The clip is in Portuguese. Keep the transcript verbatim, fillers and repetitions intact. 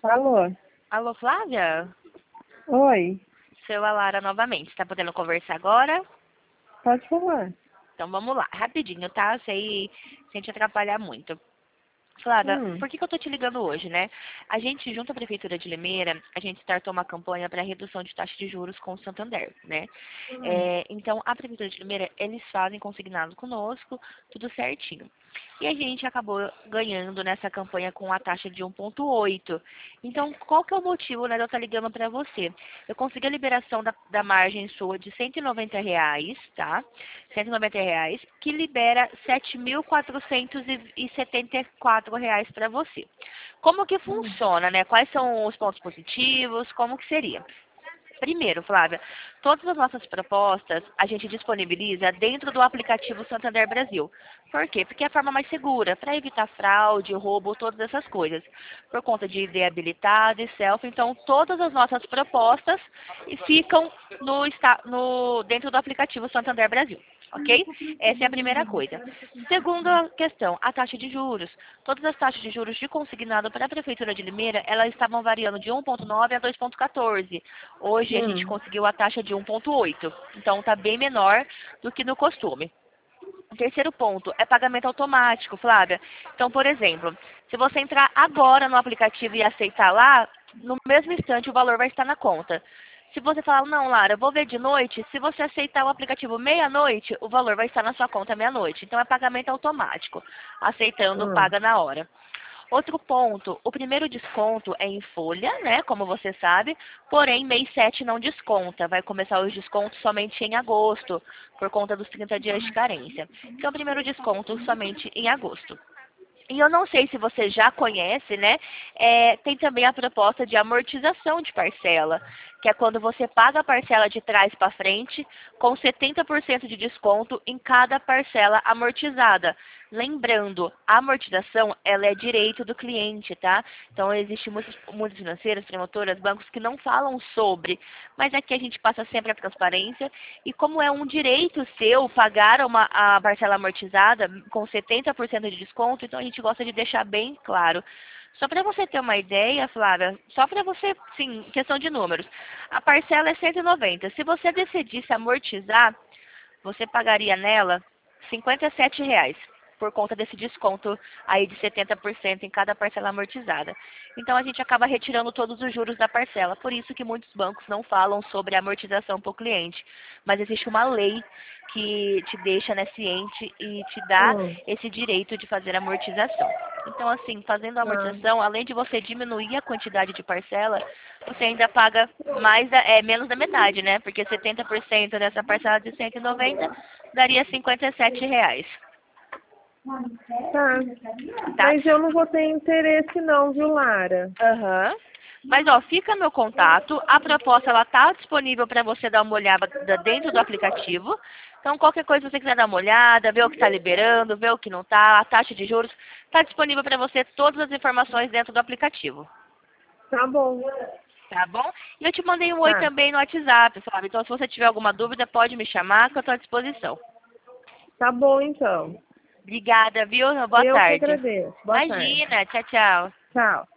Alô? Alô, Flávia? Oi, Seu Alara novamente. Tá podendo conversar agora? pode falar. Então vamos lá, rapidinho, tá? Sem, sem te atrapalhar muito. Flávia, Hum, por que, que eu tô te ligando hoje, né? A gente, junto à Prefeitura de Limeira, a gente startou uma campanha para redução de taxa de juros com o Santander, né? hum, É, então, a Prefeitura de Limeira, eles fazem consignado conosco, tudo certinho. E a gente acabou ganhando nessa campanha com a taxa de um ponto oito. Então, qual que é o motivo, né, de eu estar ligando para você? Eu consegui a liberação da, da margem sua de cento e noventa reais, tá? cento e noventa reais, que libera sete mil quatrocentos e setenta e quatro reais para você. Como que hum, funciona, né? Quais são os pontos positivos? Como que seria? Primeiro, Flávia, todas as nossas propostas a gente disponibiliza dentro do aplicativo Santander Brasil. Por quê? Porque é a forma mais segura, para evitar fraude, roubo, todas essas coisas. Por conta de I D habilitado e selfie, então todas as nossas propostas ficam no, esta- no- dentro do aplicativo Santander Brasil. Ok? Essa é a primeira coisa. Segunda questão, a taxa de juros. Todas as taxas de juros de consignado para a Prefeitura de Limeira, elas estavam variando de um ponto nove a dois ponto quatorze. Hoje a gente hum. conseguiu a taxa de um ponto oito. Então está bem menor do que no costume. O terceiro ponto é pagamento automático, Flávia. Então, por exemplo, se você entrar agora no aplicativo e aceitar lá, no mesmo instante o valor vai estar na conta. Se você falar, não, Lara, vou ver de noite, se você aceitar o aplicativo meia-noite, o valor vai estar na sua conta meia-noite. Então, é pagamento automático. Aceitando, Hum. paga na hora. Outro ponto, o primeiro desconto é em folha, né, como você sabe, porém mês sete não desconta, vai começar os descontos somente em agosto, por conta dos trinta dias de carência. Então, o primeiro desconto somente em agosto. E eu não sei se você já conhece, né? É, tem também a proposta de amortização de parcela, que é quando você paga a parcela de trás para frente com setenta por cento de desconto em cada parcela amortizada. Lembrando, a amortização ela é direito do cliente, tá? Então, existem muitas, muitas financeiras, promotoras, bancos que não falam sobre, mas aqui a gente passa sempre a transparência e como é um direito seu pagar uma, a parcela amortizada com setenta por cento de desconto, então a gente gosta de deixar bem claro. Só para você ter uma ideia, Flávia, só para você, sim, questão de números, a parcela é cento e noventa. Se você decidisse amortizar, você pagaria nela cinquenta e sete reais por conta desse desconto aí de setenta por cento em cada parcela amortizada. Então a gente acaba retirando todos os juros da parcela. Por isso que muitos bancos não falam sobre a amortização para o cliente. Mas existe uma lei que te deixa, né, ciente e te dá Hum. esse direito de fazer amortização. Então, assim, fazendo a Ah, amortização, além de você diminuir a quantidade de parcela, você ainda paga mais da, é, menos da metade, né? Porque setenta por cento dessa parcela de cento e noventa daria cinquenta e sete reais, tá. tá? Mas eu não vou ter interesse não, viu, Lara? Aham. Mas, ó, fica meu contato. A proposta, ela tá disponível para você dar uma olhada da- dentro do aplicativo. Então, qualquer coisa que você quiser dar uma olhada, ver o que está liberando, ver o que não está, a taxa de juros, está disponível para você todas as informações dentro do aplicativo. Tá bom. Tá bom? E eu te mandei um oi Tá. também no WhatsApp, Flávia. Então, se você tiver alguma dúvida, pode me chamar, que eu estou à disposição. Tá bom, então. Obrigada, viu? Boa Eu que tarde. agradeço. Boa tarde. Imagina. Tchau, tchau. Tchau.